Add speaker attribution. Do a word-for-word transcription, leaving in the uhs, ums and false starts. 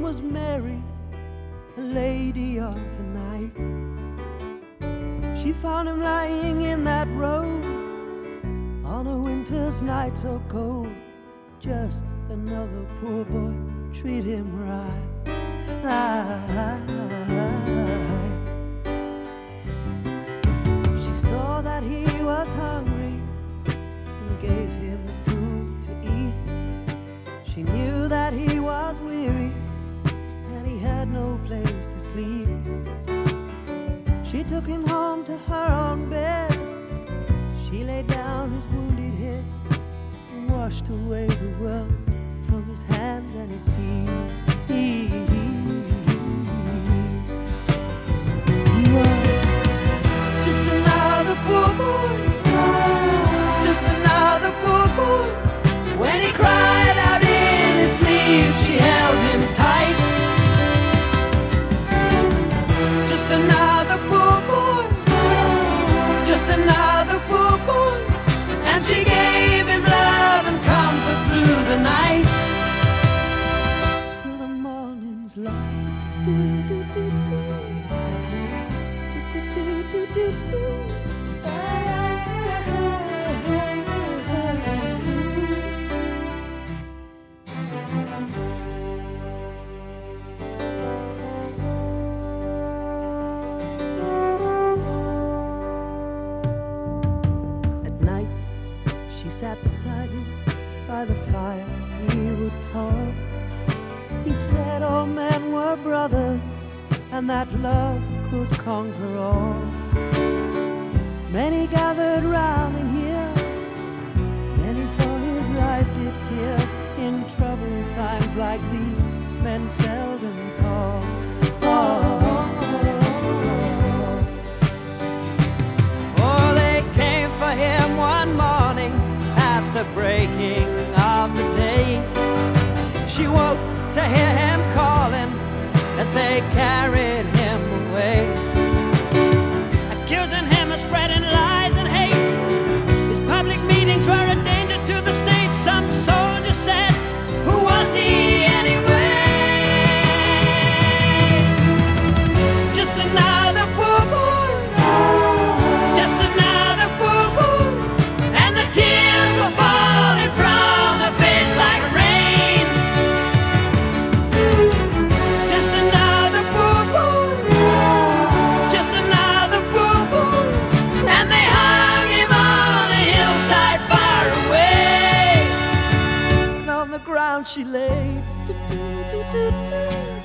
Speaker 1: was Mary, a lady of the night. She found him lying in that road on a winter's night so cold. Just another poor boy, treat him right. She saw that he was hungry and gave him food to eat. She knew that he was weary and he had no place to sleep. She took him home to her own bed. She laid down his wounded head and washed away the world from his hands and his feet. He, he was just another poor boy, just another poor boy. When he cried out in his sleep, she held him tight. Just another poor boy, just another poor boy. And she gave him love and comfort through the night till the morning's light. Do, do, do, do. Do, do, do, do, do. She sat beside him by the fire, he would talk. He said all men were brothers and that love could conquer all. Many gathered round to hear, many for his life did fear. In troubled times like these, men seldom talk. Oh, oh, they came for him one morning at the breaking of the day. She woke to hear him calling as they carried him away, accusing him of spreading lies and hate. His public meetings were a danger to the state. Some soldiers said, who was he anyway? Just another poor boy, just another poor boy. And the tears were falling from her face like rain. Just another poor boy, just another poor boy. And they hung him on a hillside far away. And on the ground she laid.